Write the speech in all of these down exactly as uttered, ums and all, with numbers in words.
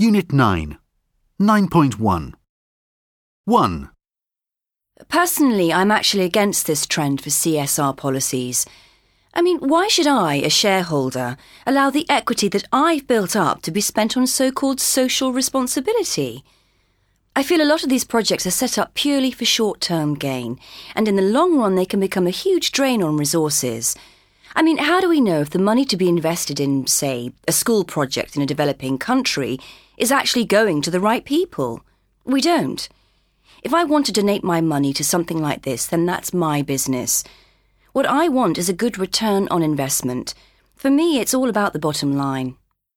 Unit nine. nine point one. one. Personally, I'm actually against this trend for C S R policies. I mean, why should I, a shareholder, allow the equity that I've built up to be spent on so-called social responsibility? I feel a lot of these projects are set up purely for short-term gain, and in the long run they can become a huge drain on resources. I mean, how do we know if the money to be invested in, say, a school project in a developing country is actually going to the right people? We don't. If I want to donate my money to something like this, then that's my business. What I want is a good return on investment. For me, it's all about the bottom line.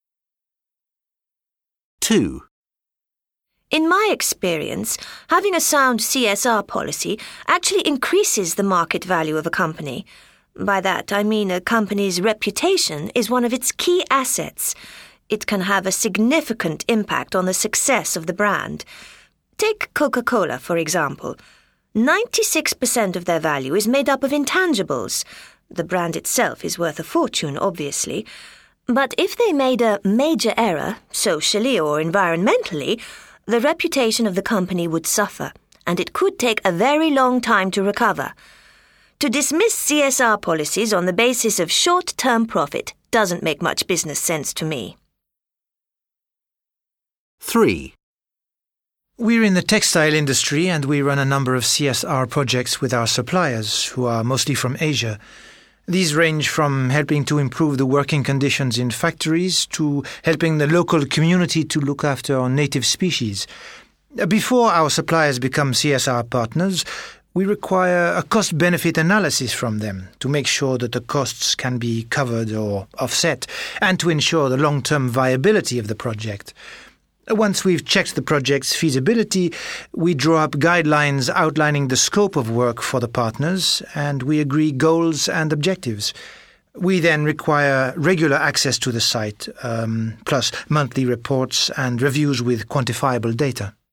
two. In my experience, having a sound C S R policy actually increases the market value of a company. By that, I mean a company's reputation is one of its key assets. It can have a significant impact on the success of the brand. Take Coca-Cola, for example. ninety-six percent of their value is made up of intangibles. The brand itself is worth a fortune, obviously. But if they made a major error, socially or environmentally, the reputation of the company would suffer, and it could take a very long time to recover. To dismiss C S R policies on the basis of short-term profit doesn't make much business sense to me. three. We're in the textile industry and we run a number of C S R projects with our suppliers, who are mostly from Asia. These range from helping to improve the working conditions in factories to helping the local community to look after our native species. Before our suppliers become C S R partners, we require a cost-benefit analysis from them to make sure that the costs can be covered or offset and to ensure the long-term viability of the project. Once we've checked the project's feasibility, we draw up guidelines outlining the scope of work for the partners, and we agree goals and objectives. We then require regular access to the site, um, plus monthly reports and reviews with quantifiable data.